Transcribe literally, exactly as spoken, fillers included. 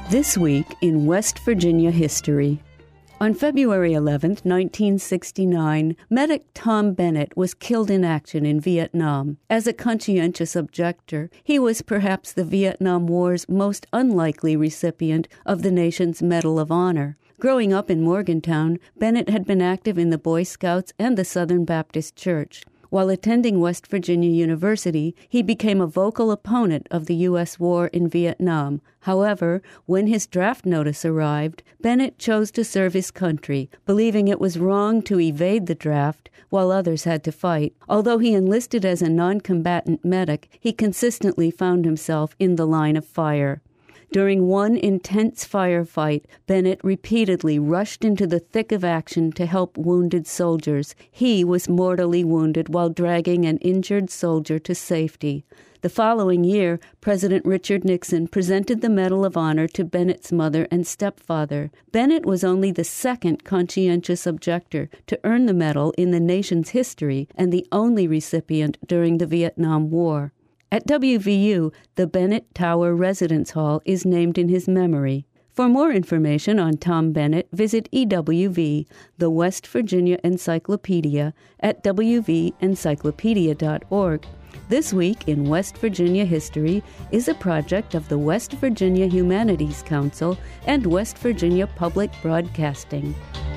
This week in West Virginia history. On February eleventh, nineteen sixty-nine, medic Tom Bennett was killed in action in Vietnam. As a conscientious objector, he was perhaps the Vietnam War's most unlikely recipient of the nation's Medal of Honor. Growing up in Morgantown, Bennett had been active in the Boy Scouts and the Southern Baptist Church. While attending West Virginia University, he became a vocal opponent of the U S war in Vietnam. However, when his draft notice arrived, Bennett chose to serve his country, believing it was wrong to evade the draft while others had to fight. Although he enlisted as a non-combatant medic, he consistently found himself in the line of fire. During one intense firefight, Bennett repeatedly rushed into the thick of action to help wounded soldiers. He was mortally wounded while dragging an injured soldier to safety. The following year, President Richard Nixon presented the Medal of Honor to Bennett's mother and stepfather. Bennett was only the second conscientious objector to earn the medal in the nation's history and the only recipient during the Vietnam War. At W V U, the Bennett Tower Residence Hall is named in his memory. For more information on Tom Bennett, visit E W V, the West Virginia Encyclopedia, at w v encyclopedia dot org. This Week in West Virginia History is a project of the West Virginia Humanities Council and West Virginia Public Broadcasting.